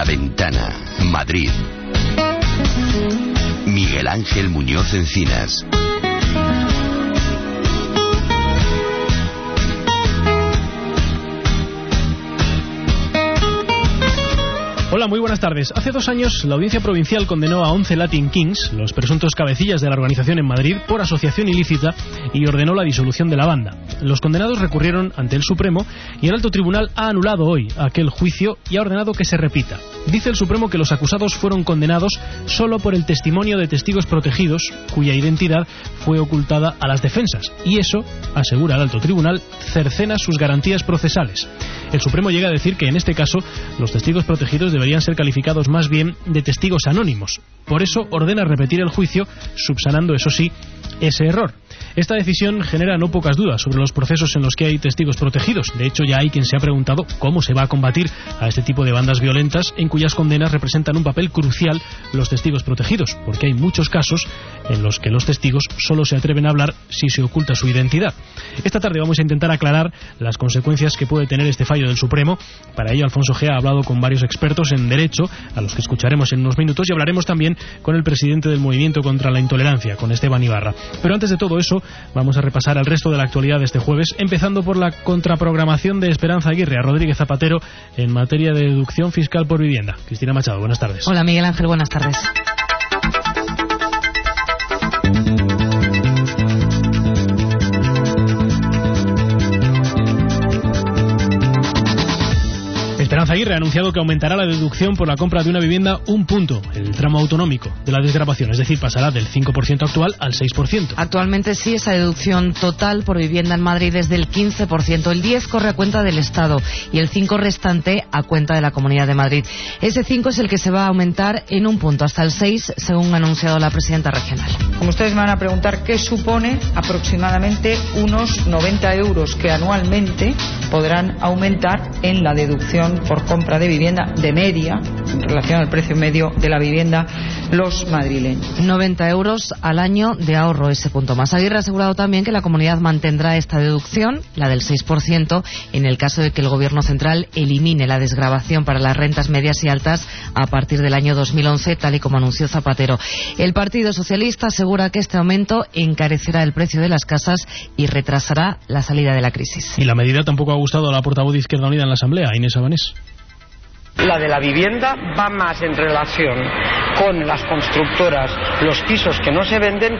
La Ventana, Madrid. Miguel Ángel Muñoz Encinas. Hola, muy buenas tardes. Hace 2 años, la Audiencia Provincial condenó a 11 Latin Kings, los presuntos cabecillas de la organización en Madrid, por asociación ilícita y ordenó la disolución de la banda. Los condenados recurrieron ante el Supremo y el Alto Tribunal ha anulado hoy aquel juicio y ha ordenado que se repita. Dice el Supremo que los acusados fueron condenados solo por el testimonio de testigos protegidos, cuya identidad fue ocultada a las defensas. Y eso, asegura el Alto Tribunal, cercena sus garantías procesales. El Supremo llega a decir que en este caso los testigos protegidos deberían ser calificados más bien de testigos anónimos. Por eso ordena repetir el juicio, subsanando, eso sí, ese error. Esta decisión genera no pocas dudas sobre los procesos en los que hay testigos protegidos. De hecho, ya hay quien se ha preguntado cómo se va a combatir a este tipo de bandas violentas en cuyas condenas representan un papel crucial los testigos protegidos, porque hay muchos casos en los que los testigos solo se atreven a hablar si se oculta su identidad. Esta tarde vamos a intentar aclarar las consecuencias que puede tener este fallo del Supremo. Para ello, Alfonso Gea ha hablado con varios expertos en derecho, a los que escucharemos en unos minutos, y hablaremos también con el presidente del Movimiento contra la Intolerancia, con Esteban Ibarra. Pero antes de todo eso, vamos a repasar el resto de la actualidad de este jueves, empezando por la contraprogramación de Esperanza Aguirre a Rodríguez Zapatero en materia de deducción fiscal por vivienda. Cristina Machado, buenas tardes. Hola, Miguel Ángel, buenas tardes. Esperanza Aguirre ha anunciado que aumentará la deducción por la compra de una vivienda 1 punto, el tramo autonómico de la desgravación, es decir, pasará del 5% actual al 6%. Actualmente sí, esa deducción total por vivienda en Madrid es del 15%, el 10% corre a cuenta del Estado y el 5% restante a cuenta de la Comunidad de Madrid. Ese 5% es el que se va a aumentar en 1 punto, hasta el 6%, según ha anunciado la presidenta regional. Como ustedes me van a preguntar, ¿qué supone? Aproximadamente unos 90 euros que anualmente podrán aumentar en la deducción por compra de vivienda de media, en relación al precio medio de la vivienda, los madrileños. 90 euros al año de ahorro, ese punto más. Aguirre ha asegurado también que la comunidad mantendrá esta deducción, la del 6%, en el caso de que el Gobierno central elimine la desgravación para las rentas medias y altas a partir del año 2011, tal y como anunció Zapatero. El Partido Socialista asegura que este aumento encarecerá el precio de las casas y retrasará la salida de la crisis. Y la medida tampoco ha gustado a la portavoz de Izquierda Unida en la Asamblea, Inés Abanés. La de la vivienda va más en relación con las constructoras, los pisos que no se venden,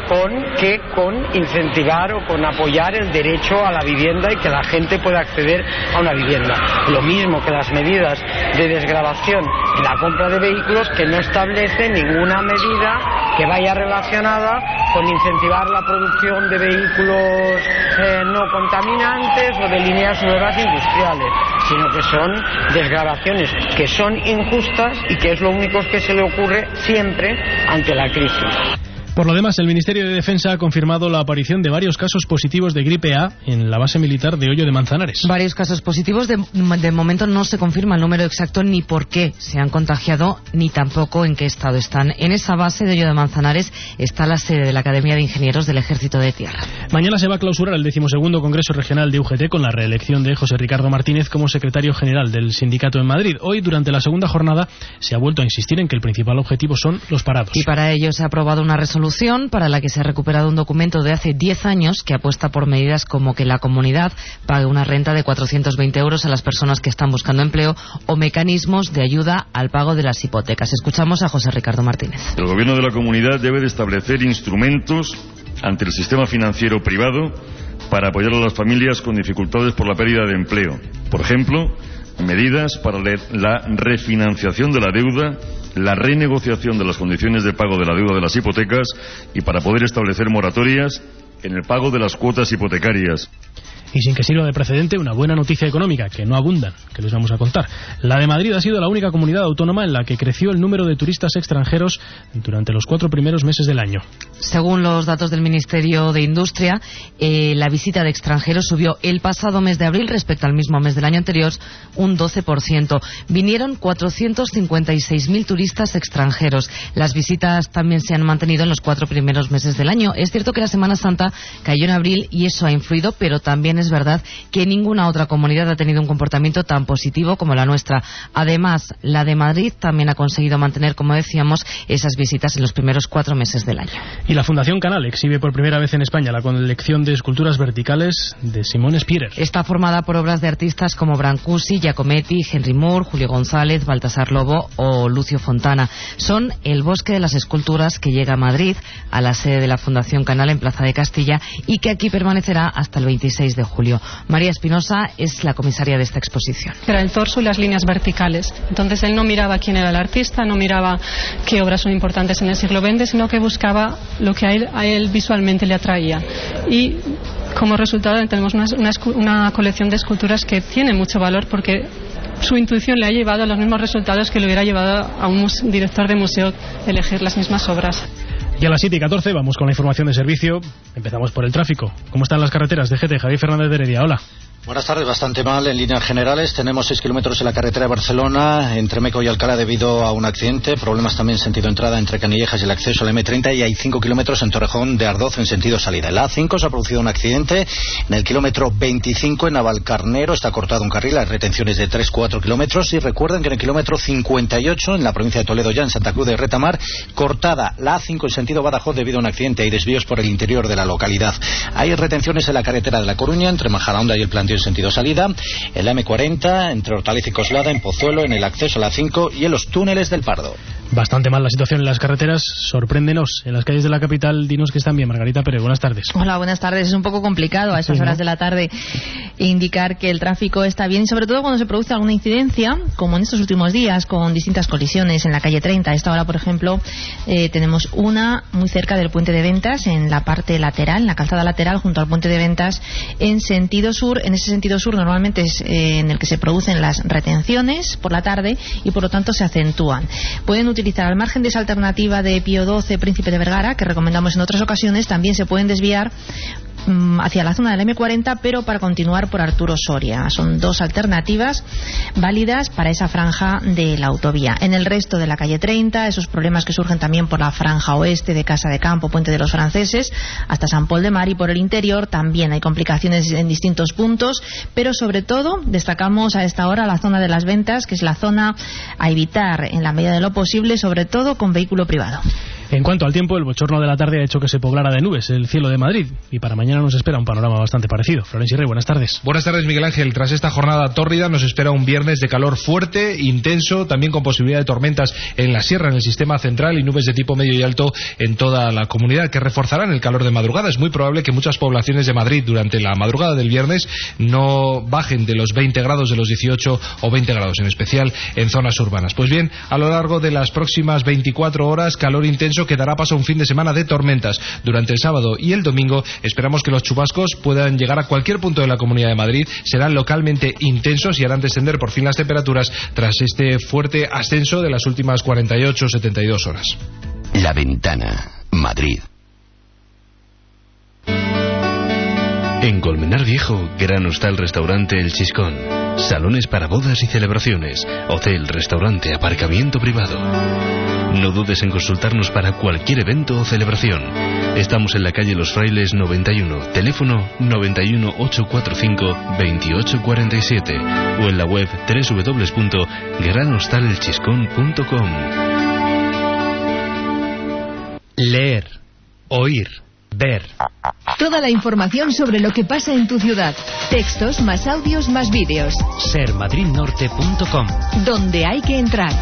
con incentivar o con apoyar el derecho a la vivienda y que la gente pueda acceder a una vivienda. Lo mismo que las medidas de desgravación en la compra de vehículos, que no establece ninguna medida que vaya relacionada con incentivar la producción de vehículos no contaminantes o de líneas nuevas industriales, sino que son desgravaciones que son injustas y que es lo único que se le ocurre siempre ante la crisis. Por lo demás, el Ministerio de Defensa ha confirmado la aparición de varios casos positivos de gripe A en la base militar de Hoyo de Manzanares. Varios casos positivos. De momento no se confirma el número exacto ni por qué se han contagiado ni tampoco en qué estado están. En esa base de Hoyo de Manzanares está la sede de la Academia de Ingenieros del Ejército de Tierra. Mañana se va a clausurar el 12º Congreso Regional de UGT con la reelección de José Ricardo Martínez como secretario general del sindicato en Madrid. Hoy, durante la segunda jornada, se ha vuelto a insistir en que el principal objetivo son los parados. Y para ello se ha aprobado una resolución para la que se ha recuperado un documento de hace 10 años que apuesta por medidas como que la comunidad pague una renta de 420 euros a las personas que están buscando empleo o mecanismos de ayuda al pago de las hipotecas. Escuchamos a José Ricardo Martínez. El Gobierno de la Comunidad debe de establecer instrumentos ante el sistema financiero privado para apoyar a las familias con dificultades por la pérdida de empleo. Por ejemplo, medidas para la refinanciación de la deuda, la renegociación de las condiciones de pago de la deuda de las hipotecas y para poder establecer moratorias en el pago de las cuotas hipotecarias. Y sin que sirva de precedente, una buena noticia económica, que no abundan, que les vamos a contar. La de Madrid ha sido la única comunidad autónoma en la que creció el número de turistas extranjeros durante los 4 primeros meses del año. Según los datos del Ministerio de Industria, la visita de extranjeros subió el pasado mes de abril respecto al mismo mes del año anterior un 12%. Vinieron 456.000 turistas extranjeros. Las visitas también se han mantenido en los 4 primeros meses del año. Es cierto que la Semana Santa cayó en abril y eso ha influido, pero también es verdad que ninguna otra comunidad ha tenido un comportamiento tan positivo como la nuestra. Además, la de Madrid también ha conseguido mantener, como decíamos, esas visitas en los primeros 4 meses del año. Y la Fundación Canal exhibe por primera vez en España la colección de esculturas verticales de Simone Spierer. Está formada por obras de artistas como Brancusi, Giacometti, Henry Moore, Julio González, Baltasar Lobo o Lucio Fontana. Son el bosque de las esculturas que llega a Madrid, a la sede de la Fundación Canal en Plaza de Castilla, y que aquí permanecerá hasta el 26 de julio. María Espinosa es la comisaria de esta exposición. Era el torso y las líneas verticales. Entonces él no miraba quién era el artista, no miraba qué obras son importantes en el siglo XX, sino que buscaba lo que a él visualmente le atraía. Y como resultado tenemos una colección de esculturas que tiene mucho valor porque su intuición le ha llevado a los mismos resultados que le hubiera llevado a un director de museo elegir las mismas obras. Y a las 7:14 vamos con la información de servicio. Empezamos por el tráfico. ¿Cómo están las carreteras? DGT, Javier Fernández de Heredia. Hola. Buenas tardes, bastante mal en líneas generales. Tenemos 6 kilómetros en la carretera de Barcelona, entre Meco y Alcalá debido a un accidente. Problemas también en sentido entrada entre Canillejas y el acceso al M30, y hay 5 kilómetros en Torrejón de Ardoz en sentido salida. En la A5 se ha producido un accidente en el kilómetro 25 en Navalcarnero. Está cortado un carril, hay retenciones de 3-4 kilómetros. Y recuerden que en el kilómetro 58 en la provincia de Toledo, ya en Santa Cruz de Retamar, cortada la A5 en sentido Badajoz debido a un accidente y desvíos por el interior de la localidad. Hay retenciones en la carretera de La Coruña entre Majadahonda y el Plantío en sentido salida, en la M40 entre Hortaleza y Coslada, en Pozuelo, en el acceso a la 5 y en los túneles del Pardo. Bastante mal la situación en las carreteras. Sorpréndenos. En las calles de la capital, dinos que están bien. Margarita Pérez, buenas tardes. Hola, buenas tardes. Es un poco complicado a esas horas de la tarde indicar que el tráfico está bien, y sobre todo cuando se produce alguna incidencia, como en estos últimos días, con distintas colisiones en la calle 30. A esta hora, por ejemplo, tenemos una muy cerca del puente de Ventas, en la parte lateral, en la calzada lateral, junto al puente de Ventas, en sentido sur. En ese sentido sur normalmente es en el que se producen las retenciones por la tarde y por lo tanto se acentúan. Pueden utilizar al margen de esa alternativa de Pío XII, Príncipe de Vergara, que recomendamos en otras ocasiones. También se pueden desviar hacia la zona de la M40, pero para continuar por Arturo Soria. Son 2 alternativas válidas para esa franja de la autovía. En el resto de la calle 30, esos problemas que surgen también por la franja oeste de Casa de Campo, Puente de los Franceses, hasta San Pol de Mar, y por el interior también hay complicaciones en distintos puntos, pero sobre todo destacamos a esta hora la zona de las Ventas, que es la zona a evitar en la medida de lo posible, sobre todo con vehículo privado. En cuanto al tiempo, el bochorno de la tarde ha hecho que se poblara de nubes el cielo de Madrid, y para mañana nos espera un panorama bastante parecido. Florencia Rey, buenas tardes. Buenas tardes, Miguel Ángel. Tras esta jornada tórrida nos espera un viernes de calor fuerte, intenso, también con posibilidad de tormentas en la sierra, en el sistema central, y nubes de tipo medio y alto en toda la comunidad, que reforzarán el calor de madrugada. Es muy probable que muchas poblaciones de Madrid durante la madrugada del viernes no bajen de los 20 grados, de los 18 o 20 grados, en especial en zonas urbanas. Pues bien, a lo largo de las próximas 24 horas, calor intenso que dará paso a un fin de semana de tormentas. Durante el sábado y el domingo esperamos que los chubascos puedan llegar a cualquier punto de la Comunidad de Madrid, serán localmente intensos y harán descender por fin las temperaturas tras este fuerte ascenso de las últimas 48 o 72 horas. La Ventana, Madrid. En Colmenar Viejo, gran hostal restaurante El Chiscón. Salones para bodas y celebraciones. Hotel, restaurante, aparcamiento privado. No dudes en consultarnos para cualquier evento o celebración. Estamos en la calle Los Frailes 91, teléfono 91 845 2847 o en la web www.granhostalelchiscón.com. Leer, oír, ver. Toda la información sobre lo que pasa en tu ciudad. Textos más audios más vídeos. Sermadridnorte.com. Donde hay que entrar.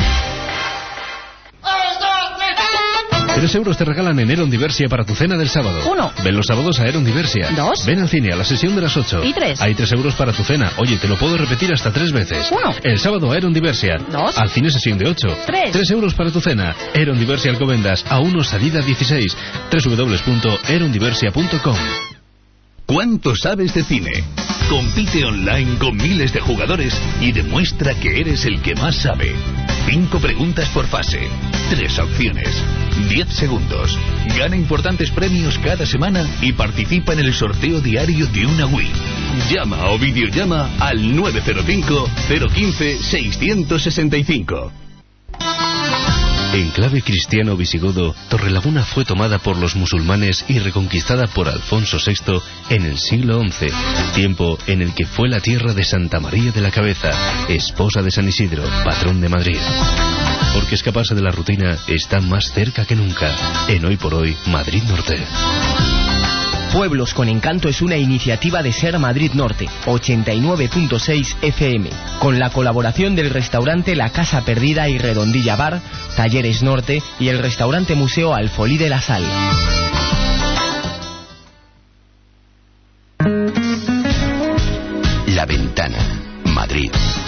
3 euros te regalan en Eron Diversia para tu cena del sábado. 1. Ven los sábados a Eron Diversia. 2. Ven al cine a la sesión de las 8. Y 3. Hay 3 euros para tu cena. Oye, te lo puedo repetir hasta 3 veces. 1. El sábado a Eron Diversia. 2. Al cine sesión de 8. 3. 3 euros para tu cena. Eron Diversia Alcobendas. A1 salida 16. www.erondiversia.com. ¿Cuánto sabes de cine? Compite online con miles de jugadores y demuestra que eres el que más sabe. 5 preguntas por fase, 3 opciones, 10 segundos. Gana importantes premios cada semana y participa en el sorteo diario de una Wii. Llama o videollama al 905 015 665. Enclave cristiano visigodo, Torrelaguna fue tomada por los musulmanes y reconquistada por Alfonso VI en el siglo XI, tiempo en el que fue la tierra de Santa María de la Cabeza, esposa de San Isidro, patrón de Madrid. Porque escaparse de la rutina está más cerca que nunca, en Hoy por Hoy Madrid Norte. Pueblos con Encanto es una iniciativa de Ser Madrid Norte, 89.6 FM, con la colaboración del restaurante La Casa Perdida y Redondilla Bar, Talleres Norte y el restaurante museo Alfolí de la Sal. La Ventana, Madrid.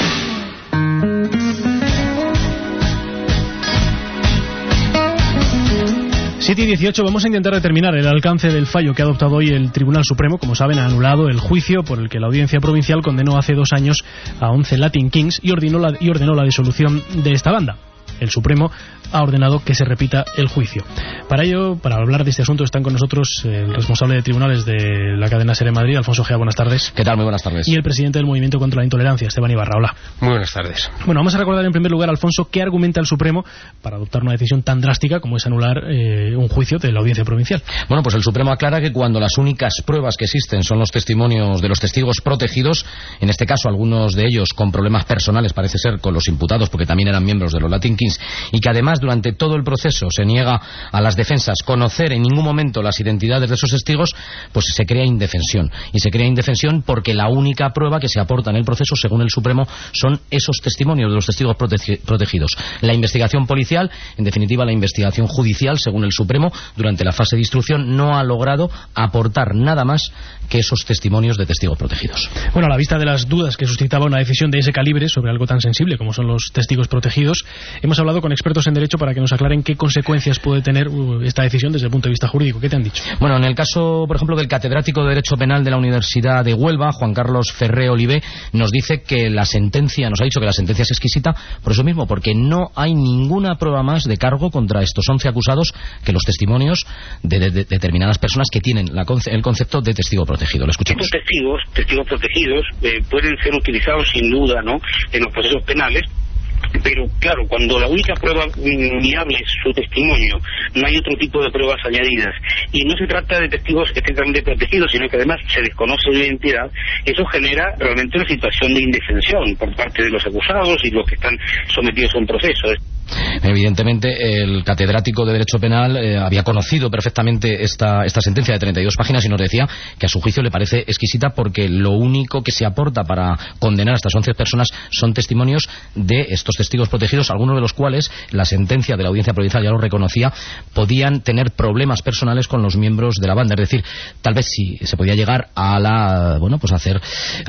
7:18, vamos a intentar determinar el alcance del fallo que ha adoptado hoy el Tribunal Supremo. Como saben, ha anulado el juicio por el que la Audiencia Provincial condenó hace 2 años a 11 Latin Kings y ordenó la disolución de esta banda. El Supremo ha ordenado que se repita el juicio. Para ello, para hablar de este asunto, están con nosotros el responsable de tribunales de la cadena SER en Madrid, Alfonso Gea. Buenas tardes. ¿Qué tal? Muy buenas tardes. Y el presidente del Movimiento contra la Intolerancia, Esteban Ibarra. Hola. Muy buenas tardes. Bueno, vamos a recordar en primer lugar, Alfonso, qué argumenta el Supremo para adoptar una decisión tan drástica como es anular un juicio de la Audiencia Provincial. Bueno, pues el Supremo aclara que cuando las únicas pruebas que existen son los testimonios de los testigos protegidos, en este caso algunos de ellos con problemas personales, parece ser, con los imputados, porque también eran miembros de los Latin Kings, y que además durante todo el proceso se niega a las defensas conocer en ningún momento las identidades de esos testigos, pues se crea indefensión. Y se crea indefensión porque la única prueba que se aporta en el proceso, según el Supremo, son esos testimonios de los testigos protegidos. La investigación policial, en definitiva la investigación judicial, según el Supremo, durante la fase de instrucción no ha logrado aportar nada más que esos testimonios de testigos protegidos. Bueno, a la vista de las dudas que suscitaba una decisión de ese calibre sobre algo tan sensible como son los testigos protegidos, hemos hablado con expertos en derecho para que nos aclaren qué consecuencias puede tener esta decisión desde el punto de vista jurídico. ¿Qué te han dicho? Bueno, en el caso, por ejemplo, del catedrático de Derecho Penal de la Universidad de Huelva, Juan Carlos Ferré Olivé, nos dice que la sentencia, nos ha dicho que la sentencia es exquisita por eso mismo, porque no hay ninguna prueba más de cargo contra estos 11 acusados que los testimonios de determinadas personas que tienen el concepto de testigo protegido. Lo escuchamos. Estos testigos protegidos pueden ser utilizados sin duda, ¿no?, en los procesos penales. Pero claro, cuando la única prueba viable es su testimonio, no hay otro tipo de pruebas añadidas, y no se trata de testigos estrictamente protegidos, sino que además se desconoce su identidad, eso genera realmente una situación de indefensión por parte de los acusados y los que están sometidos a un proceso. Evidentemente, el catedrático de Derecho Penal había conocido perfectamente esta sentencia de 32 páginas y nos decía que a su juicio le parece exquisita porque lo único que se aporta para condenar a estas 11 personas son testimonios de estos testigos protegidos, algunos de los cuales la sentencia de la Audiencia Provincial ya lo reconocía, podían tener problemas personales con los miembros de la banda. Es decir, tal vez si se podía llegar a la, bueno, pues hacer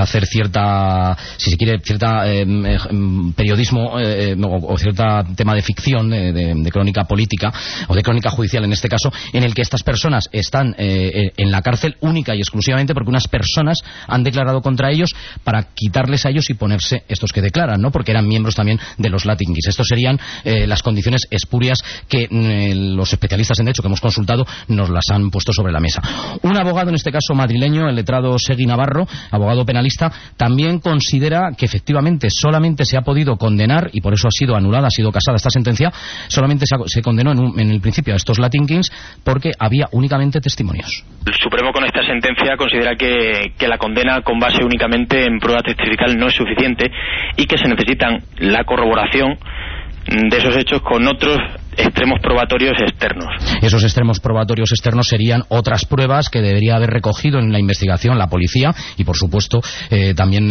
cierta, si se quiere, cierta periodismo o cierta tema de ficción, de crónica política o de crónica judicial en este caso, en el que estas personas están en la cárcel única y exclusivamente porque unas personas han declarado contra ellos para quitarles a ellos y ponerse estos que declaran, ¿no?, porque eran miembros también de los Latin Kings. Estos serían las condiciones espurias que los especialistas en derecho que hemos consultado nos las han puesto sobre la mesa. Un abogado, en este caso madrileño, el letrado Segui Navarro, abogado penalista, también considera que efectivamente solamente se ha podido condenar, y por eso ha sido anulada, ha sido casada esta sentencia, solamente se condenó en el principio a estos Latin Kings porque había únicamente testimonios. El Supremo con esta sentencia considera que la condena con base únicamente en prueba testifical no es suficiente y que se necesitan la corroboración de esos hechos con otros extremos probatorios externos. Esos extremos probatorios externos serían otras pruebas que debería haber recogido en la investigación la policía y, por supuesto, también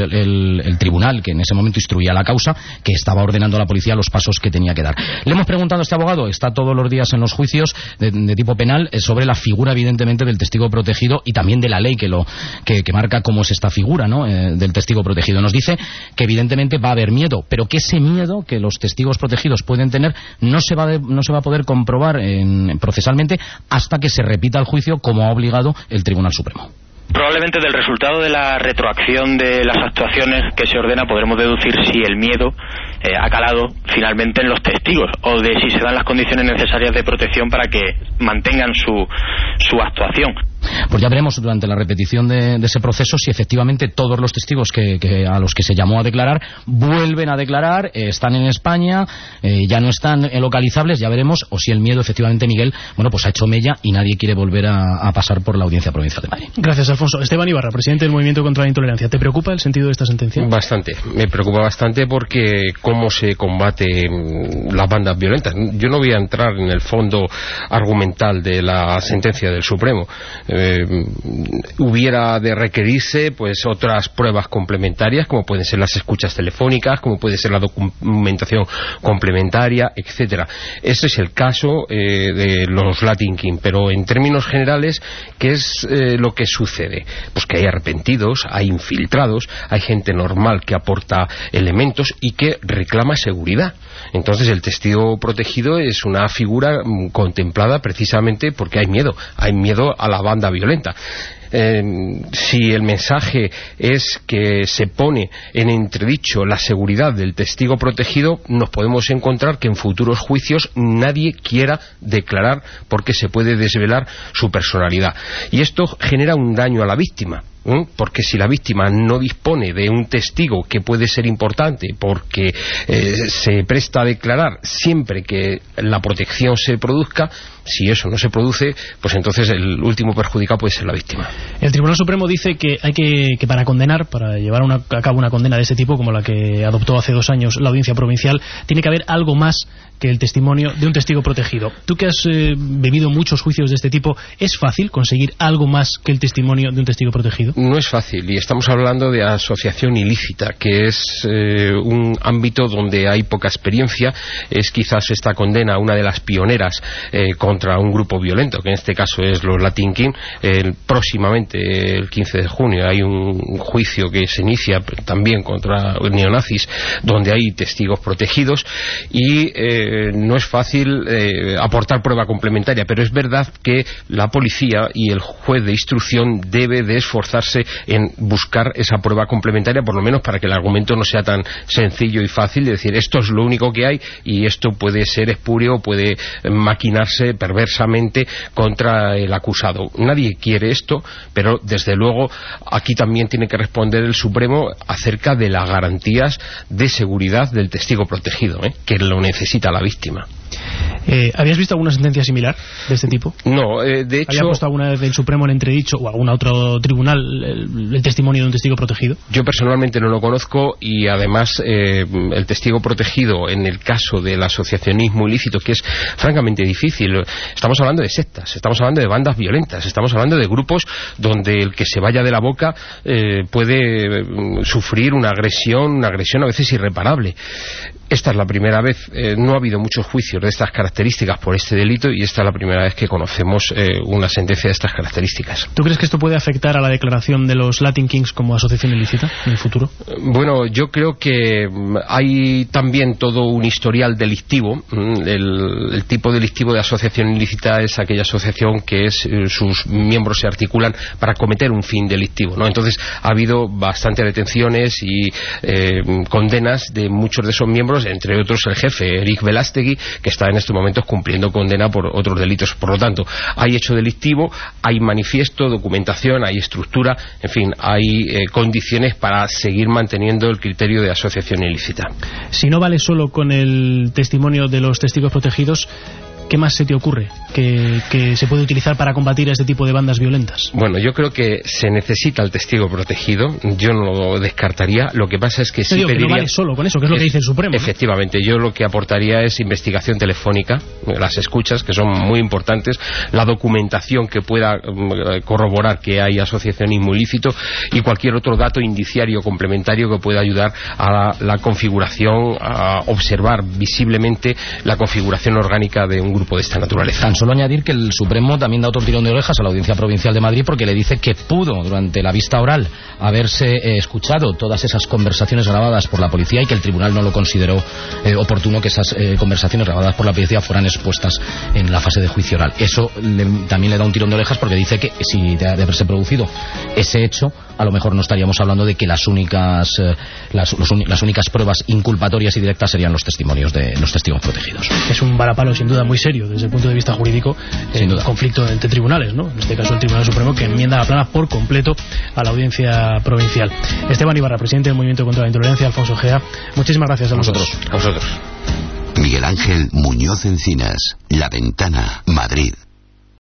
el tribunal que en ese momento instruía la causa, que estaba ordenando a la policía los pasos que tenía que dar. Le hemos preguntado a este abogado, está todos los días en los juicios de tipo penal, sobre la figura, evidentemente, del testigo protegido y también de la ley que marca cómo es esta figura, ¿no?, del testigo protegido. Nos dice que evidentemente va a haber miedo, pero que ese miedo que los testigos protegidos pueden tener no se va a poder comprobar procesalmente hasta que se repita el juicio, como ha obligado el Tribunal Supremo. Probablemente del resultado de la retroacción de las actuaciones que se ordena podremos deducir si el miedo ha calado finalmente en los testigos o de si se dan las condiciones necesarias de protección para que mantengan su actuación. Pues ya veremos durante la repetición de ese proceso si efectivamente todos los testigos a los que se llamó a declarar vuelven a declarar, están en España, ya no están localizables, ya veremos, o si el miedo efectivamente, Miguel, bueno, pues ha hecho mella y nadie quiere volver a pasar por la Audiencia Provincial de Madrid. Gracias, Alfonso. Esteban Ibarra, presidente del Movimiento contra la Intolerancia. ¿Te preocupa el sentido de esta sentencia? Bastante. Me preocupa bastante porque cómo se combate las bandas violentas. Yo no voy a entrar en el fondo argumental de la sentencia del Supremo. Hubiera de requerirse pues otras pruebas complementarias, como pueden ser las escuchas telefónicas, como puede ser la documentación complementaria, etcétera. Ese es el caso de los Latin King, pero en términos generales, ¿qué es lo que sucede? Pues que hay arrepentidos, hay infiltrados, hay gente normal que aporta elementos y que reclama seguridad. Entonces el testigo protegido es una figura contemplada precisamente porque hay miedo a la banda violenta. Si el mensaje es que se pone en entredicho la seguridad del testigo protegido, nos podemos encontrar que en futuros juicios nadie quiera declarar porque se puede desvelar su personalidad. Y esto genera un daño a la víctima. Porque si la víctima no dispone de un testigo que puede ser importante porque se presta a declarar siempre que la protección se produzca, si eso no se produce, pues entonces el último perjudicado puede ser la víctima. El Tribunal Supremo dice que hay que para condenar, para llevar a cabo una condena de este tipo, como la que adoptó hace 2 años la Audiencia Provincial, tiene que haber algo más que el testimonio de un testigo protegido. Tú que has vivido muchos juicios de este tipo, ¿es fácil conseguir algo más que el testimonio de un testigo protegido? No es fácil, y estamos hablando de asociación ilícita, que es un ámbito donde hay poca experiencia. Es quizás esta condena una de las pioneras contra un grupo violento, que en este caso es los Latin King. Próximamente, el 15 de junio, hay un juicio que se inicia también contra neonazis, donde hay testigos protegidos, y no es fácil aportar prueba complementaria, pero es verdad que la policía y el juez de instrucción debe de esforzarse en buscar esa prueba complementaria, por lo menos para que el argumento no sea tan sencillo y fácil de decir esto es lo único que hay y esto puede ser espurio, puede maquinarse perversamente contra el acusado. Nadie quiere esto, pero desde luego aquí también tiene que responder el Supremo acerca de las garantías de seguridad del testigo protegido, que lo necesita la víctima. ¿Habías visto alguna sentencia similar de este tipo? No, de hecho... ¿Había puesto alguna vez el Supremo en entredicho o algún otro tribunal el testimonio de un testigo protegido? Yo personalmente no lo conozco, y además el testigo protegido en el caso del asociacionismo ilícito, que es francamente difícil. Estamos hablando de sectas, estamos hablando de bandas violentas, estamos hablando de grupos donde el que se vaya de la boca puede sufrir una agresión a veces irreparable. Esta es la primera vez, no ha habido muchos juicios de estas características por este delito, y esta es la primera vez que conocemos una sentencia de estas características. ¿Tú crees que esto puede afectar a la declaración de los Latin Kings como asociación ilícita en el futuro? Bueno, yo creo que hay también todo un historial delictivo. El tipo delictivo de asociación ilícita es aquella asociación que sus miembros se articulan para cometer un fin delictivo, ¿no? Entonces ha habido bastantes detenciones y condenas de muchos de esos miembros, entre otros el jefe Eric Velástegui, que está en estos momentos cumpliendo condena por otros delitos. Por lo tanto, hay hecho delictivo, hay manifiesto, documentación, hay estructura, en fin, hay condiciones para seguir manteniendo el criterio de asociación ilícita. Si no vale solo con el testimonio de los testigos protegidos, ¿qué más se te ocurre que se puede utilizar para combatir a este tipo de bandas violentas? Bueno, yo creo que se necesita el testigo protegido, yo no lo descartaría. Lo que pasa es que sí pediría... que no vale solo con eso, que es lo que dice el Supremo, ¿no? Efectivamente, yo lo que aportaría es investigación telefónica, las escuchas, que son muy importantes, la documentación que pueda corroborar que hay asociacionismo ilícito, y cualquier otro dato indiciario complementario que pueda ayudar a la configuración, a observar visiblemente la configuración orgánica de un grupo de esta naturaleza. Tan solo añadir que el Supremo también da otro tirón de orejas a la Audiencia Provincial de Madrid, porque le dice que pudo durante la vista oral haberse escuchado todas esas conversaciones grabadas por la policía, y que el tribunal no lo consideró oportuno que esas conversaciones grabadas por la policía fueran expuestas en la fase de juicio oral. Eso también le da un tirón de orejas, porque dice que si de haberse producido ese hecho, a lo mejor no estaríamos hablando de que las únicas pruebas inculpatorias y directas serían los testimonios de los testigos protegidos. Es un varapalo sin duda muy serio desde el punto de vista jurídico, el conflicto entre tribunales, ¿no? En este caso el Tribunal Supremo, que enmienda la plana por completo a la Audiencia Provincial. Esteban Ibarra, presidente del Movimiento contra la Intolerancia, Alfonso Gea, muchísimas gracias a vosotros. A vosotros. Miguel Ángel Muñoz Encinas, La Ventana, Madrid.